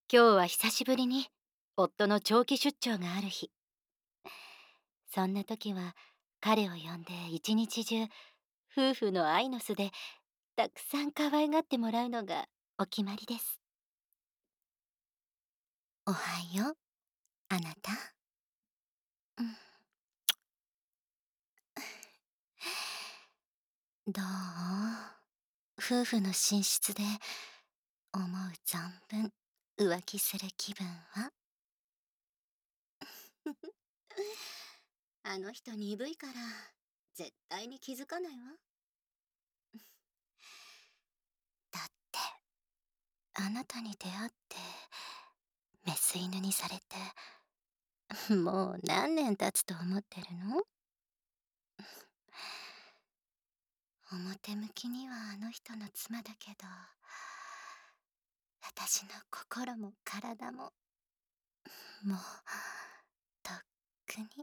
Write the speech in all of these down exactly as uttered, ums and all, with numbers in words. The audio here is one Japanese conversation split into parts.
今日は久しぶりに夫の長期出張がある日。そんな時は彼を呼んで一日中夫婦の愛の巣でたくさん可愛がってもらうのがお決まりです。 おはよう、あなた。うん、どう夫婦の寝室で思う存分浮気する気分は？あの人鈍いから絶対に気づかないわ。だってあなたに出会ってメス犬にされてもう何年経つと思ってるの？表向きにはあの人の妻だけど、私の心も体ももうとっくに。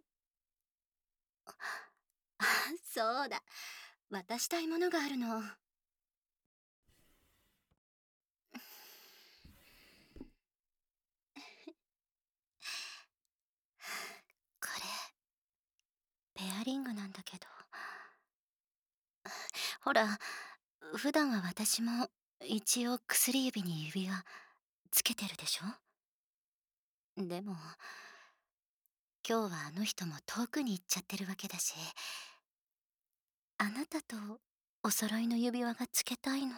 あ、そうだ。渡したいものがあるの。これ、ペアリングなんだけど。ほら、普段は私も一応薬指に指輪つけてるでしょ？でも、今日はあの人も遠くに行っちゃってるわけだし、あなたとお揃いの指輪がつけたいの。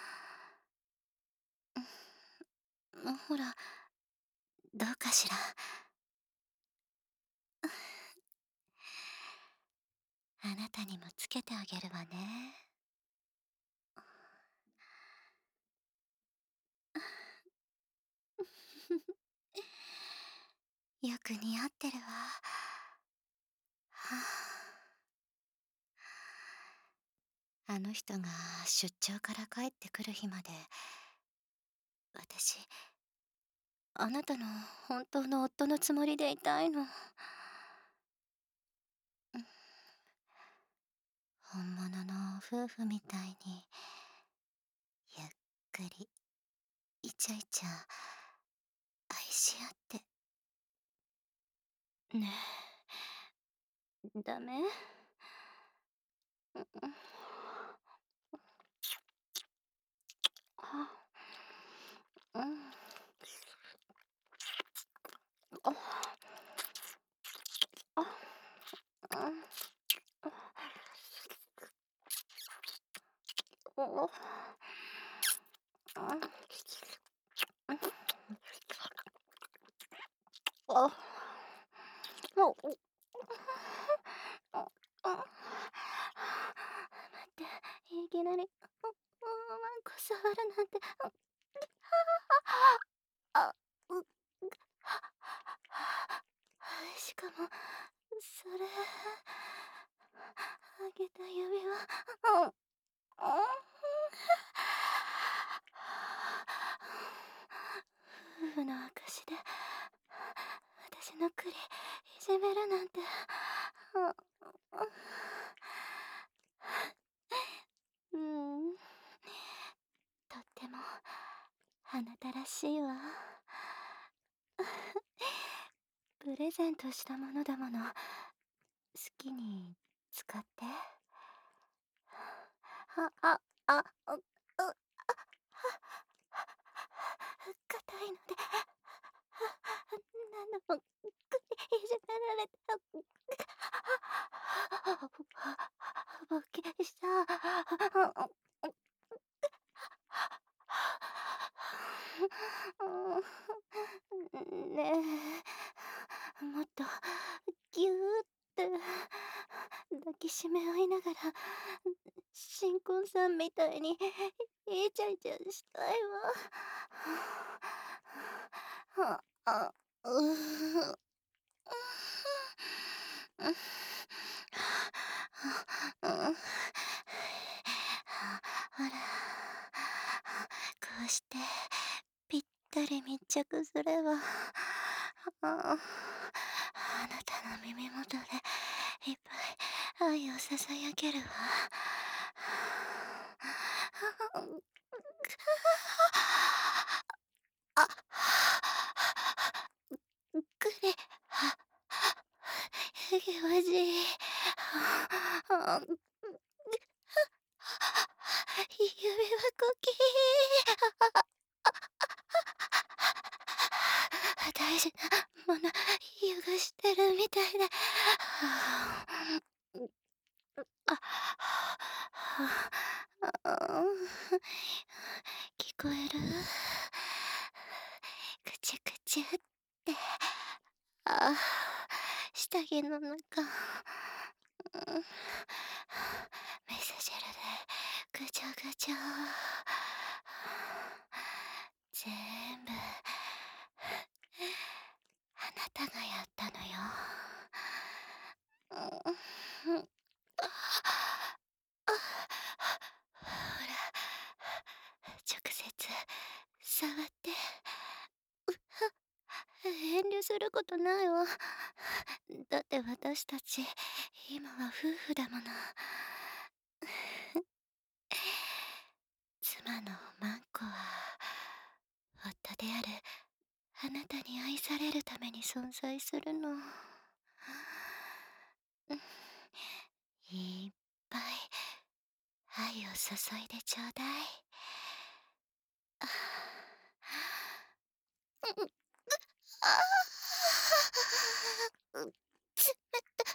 うん、ほら、どうかしら。あなたにもつけてあげるわね。よく似合ってるわ。はあ、あの人が出張から帰ってくる日まで、私、あなたの本当の夫のつもりでいたいの。うん、本物の夫婦みたいに、ゆっくり、イチャイチャ、愛し合って。ねえ、ダメ？うんうん。あ、うん。あ、あ、うん。あ、あ、あ、あ、おお。あ、あ、待って、いきなり、あ、あ、マンコ触るなんて、あ、あ、う、しかも、それ、あげた指輪、あ、あ、夫婦の証で、私の栗、いじめるなんて、あ、あ、うん、とっても、あなたらしいわ。プレゼントしたものだもの。好きに使って。あ、あ、あ、う、う、硬いので、何度もいじめられた。ぼけした。ねえ、もっとぎゅーって抱きしめ合いながら、新婚さんみたいにイチャイチャしたいわ。あ、あ、うほら、こうしてぴったり密着すれば、ああなたの耳元でいっぱい愛をささやけるわ。あ、 気持ちいい。あ、指輪コキー。大事なもの汚してるみたいで。あ、あ、聞こえる？くちゅくちゅって。あ、下着の中、うん、味噌汁でぐちゃぐちゃ。全部あなたがやったのよ。うん、あ、あ、ほら、直接触って。遠慮することないわ。だって私たち今は夫婦だもの。妻のマンコは夫であるあなたに愛されるために存在するの。いっぱい愛を注いでちょうだい。あ、うん、ああ、うん、つめた。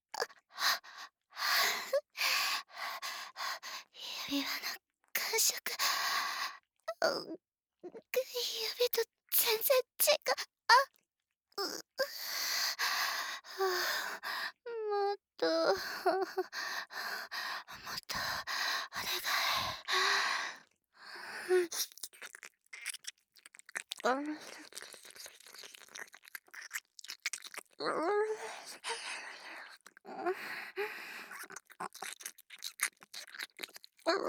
指輪の感触、うん、指と全然違う。あ、う、う、もっと、もっとお願い。うん、うん、うん、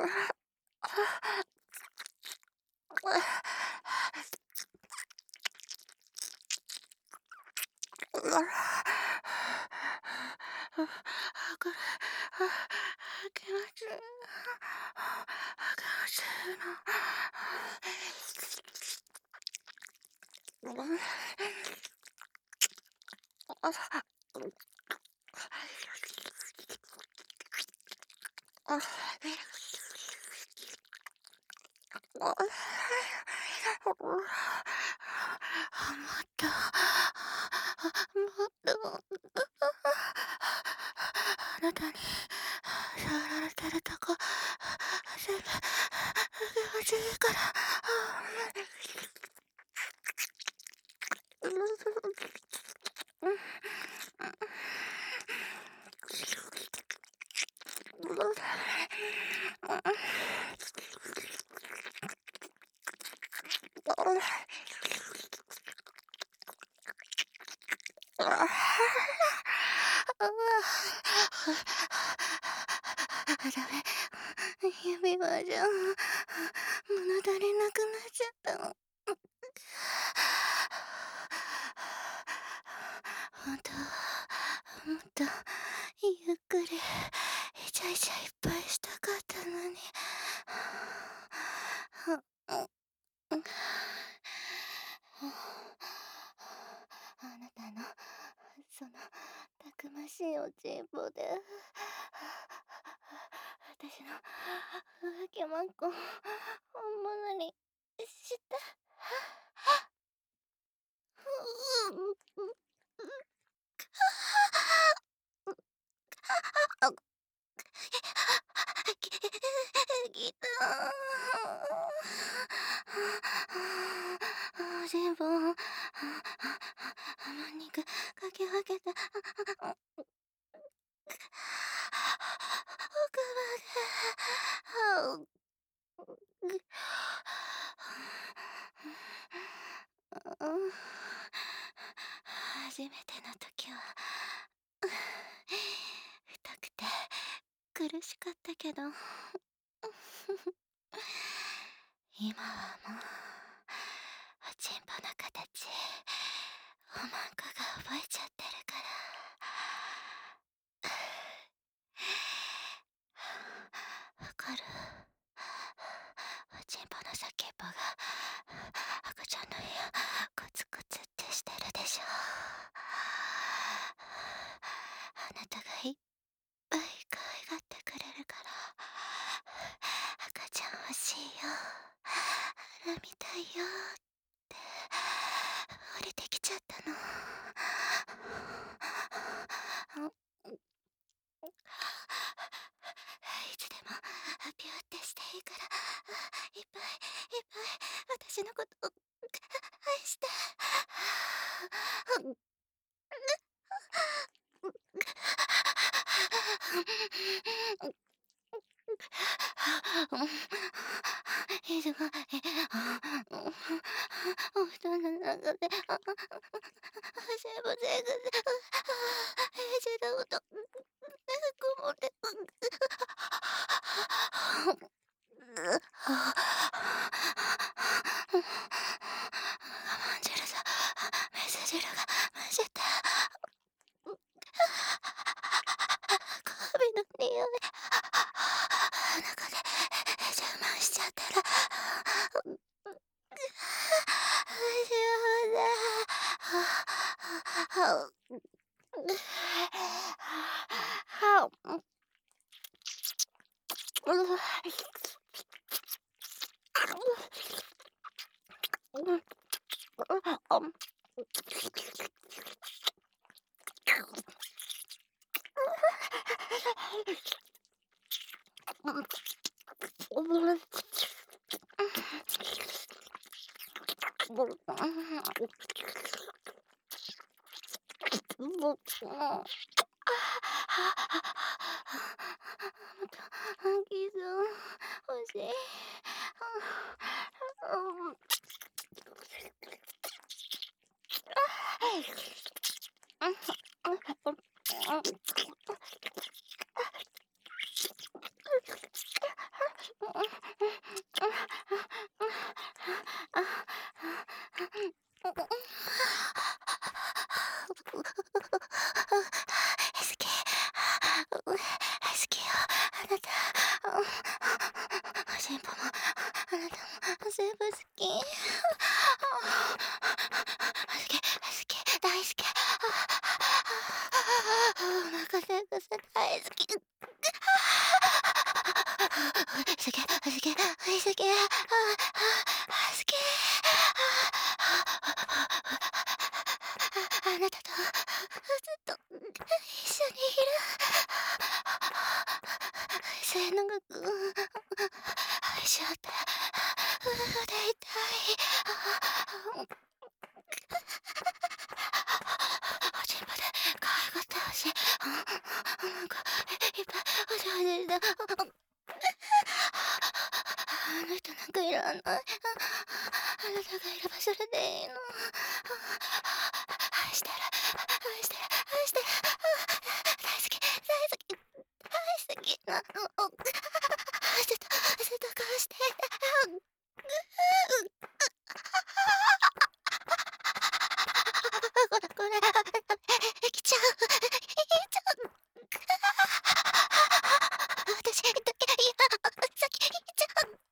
これ、気持ちいい。気持ちいいな。うん、あ、あ、あ、もっと、もっと、もっと、あなたに触られてるとこ、全部気持ちいいから。うん、うん、ダメ。指輪じゃ物足りなくなっちゃったの。ほんとはもっとゆっくりイチャイチャいっぱいしたかったのに。あなたのそのたくましいおちんぽで私の浮気まんこ本物にした。ギター全部ハーモニカかき分けた奥まで。初めての時は痛くて苦しかったけど今はもうおちんぽの形おまんこが覚えちゃってるからわかる。おちんぽの先っぽが赤ちゃんの部屋コツコツってしてるでしょ。 みたいよって降りてきちゃったの。いつでもピューってしていいから、いっぱいいっぱい私のことを愛して。いつもお布団の中で全部全部一度とこもってまんじるとメス汁が混じったカビの匂い中で充満しちゃったら欲しい。好き。好きよ。あなた。おしんぽも、あなたも全部好き。好き、好き、大好き。お腹せぐせ大好き。好き、好き、大好き。好き。あなたとずっと一緒にいる。末永く愛し合って夫婦でいたい。おちんぽで可愛がってほしい。なんかいっぱいお上手で。あの人なんかいらない。あなたがいればそれでいいの。愛してる、愛してる、愛してる。大好き、大好き、大好きなの。ずっと、ずっとこうして。これ、これ、来ちゃう。来ちゃう。私だけ、いや、先来ちゃう。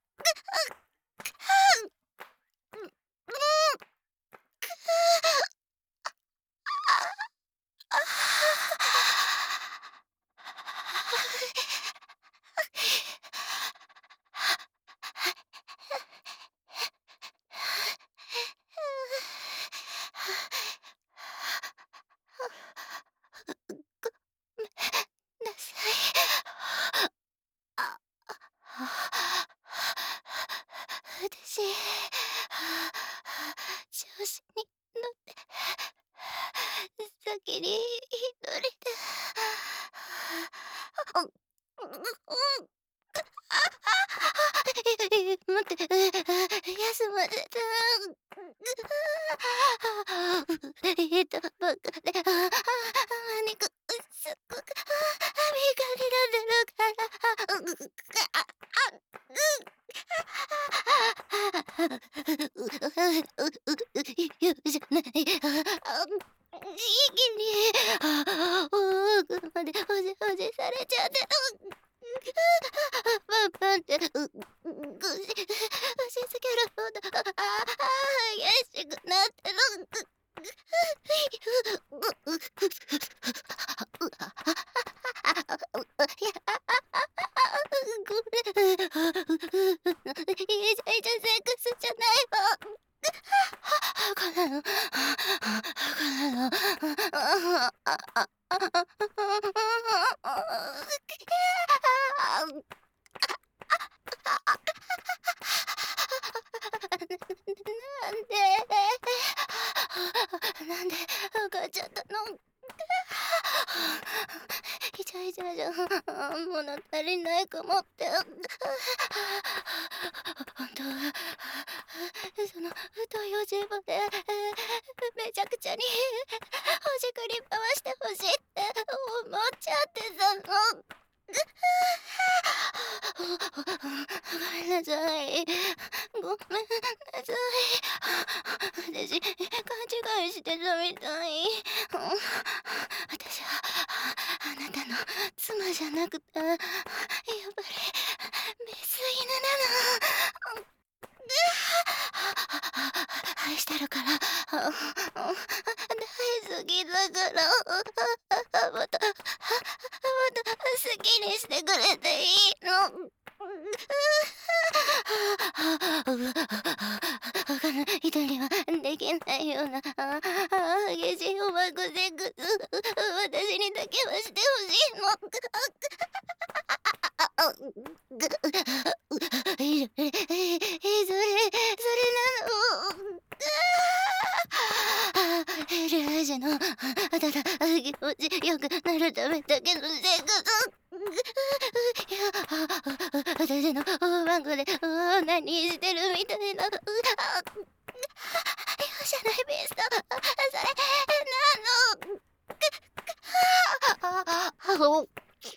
なさい。私、調子に乗って先に一人で。待って、休ませて。えっと、ばっかで、肉、すっごく、はみがりられるから。言うじゃない。一気に、奥までおじおじされちゃって。パンパンって、う、ぐし、押しつけるほど、ああ、激しくなってる。 なんでなんで分かっちゃったの。イチャイチャじゃ物足りないかもって。本当はその太いおじぼでめちゃくちゃにほじくり回してほしいって思っちゃってたの。ごめんなさい。ごめんなさい。私、勘違いしてたみたい。私は、あなたの妻じゃなくて、やっぱり、メス犬なの。愛してるから、大好きだから、もっと、もっと好きにしてくれていいの。他の人にはできないような激しいおまこセックス、私にだけはしてほしいの。え、え、え、それ、それなの。両親のただ気持ちよくなるためだけのセックス。いや、私のマンゴで何してるみたいな。容赦ないベスト。それなの。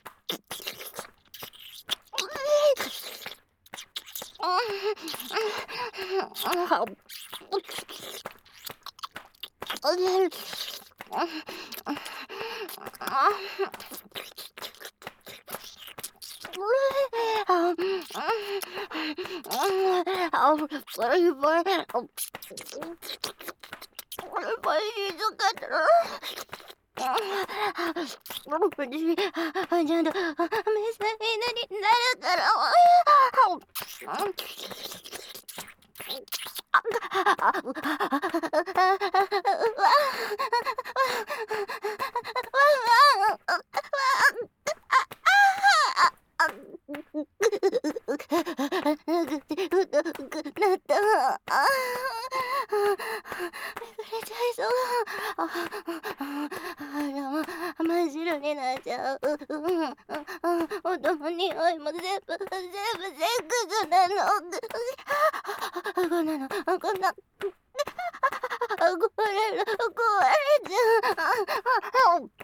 ちゃんとメス犬になるから。なった。あめくれちゃいそう。あ、真っ白になっちゃう。音も匂いも全部、全部セックスなの。こんなの、こんな。壊れる、壊れちゃう。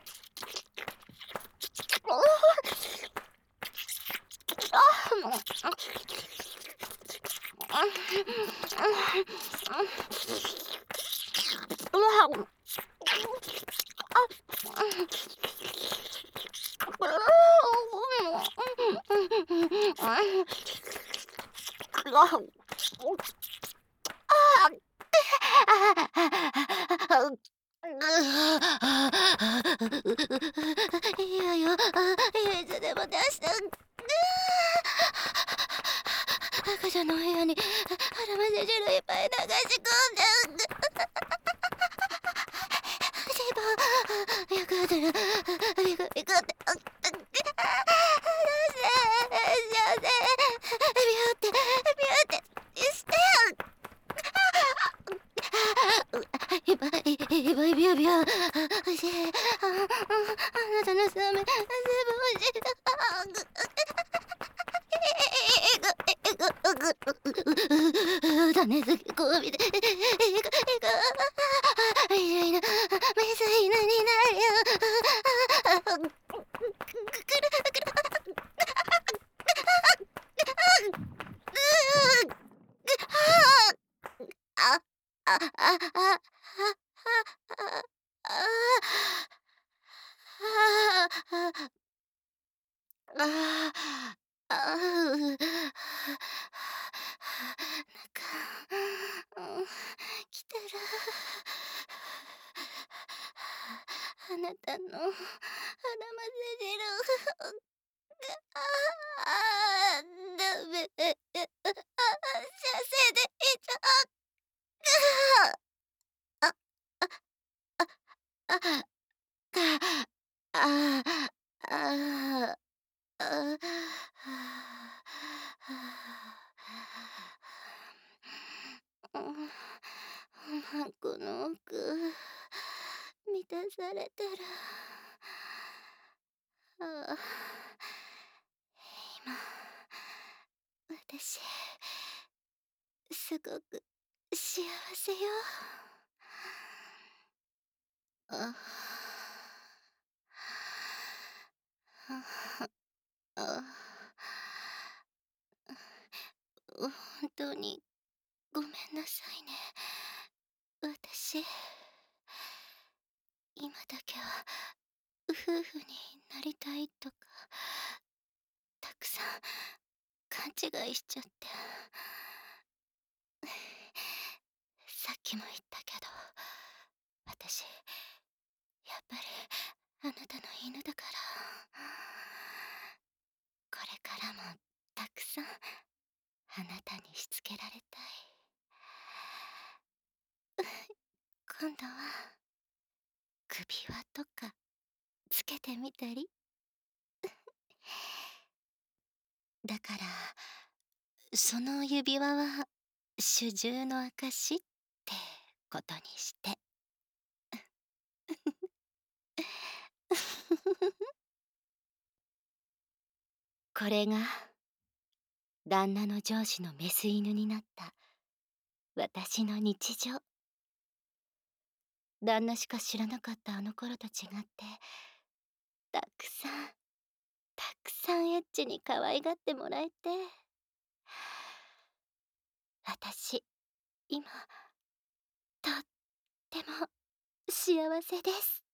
いいわよ。いつでも出して。赤ちゃんの部屋に腹ませ汁いっぱい流し込んで。シーよく当たる。ビクビクって。出せ。幸せ。ビューって、ビューってして。いっぱい、いっぱいビュービュー。欲しい。あ、あなたのスメ、全部欲しい。種付けこびで、えぐえぐ、いるいる、メス犬になるよ。くるくる。あ、あ、あ、あ、あ、あ、あ、あ、なんか、うん、来てる。あなたの腹ませ汁。ああ、ダメ。あ、射精でいっちゃう。 あ、か、ああ、ああ、ああ、うん、この奥、満たされてる。ああ、今、私、すごく幸せよ。ああ、ああ、本当にごめんなさいね。私、今だけは夫婦になりたいとか、たくさん勘違いしちゃって。さっきも言ったけど、私、やっぱりあなたの犬だから。これからもたくさんあなたにしつけられたい。今度は首輪とかつけてみたり。だからその指輪は主従の証ってことにして。これが旦那の上司のメス犬になった私の日常。旦那しか知らなかったあの頃と違って、たくさんたくさんエッチに可愛がってもらえて、私今とっても幸せです。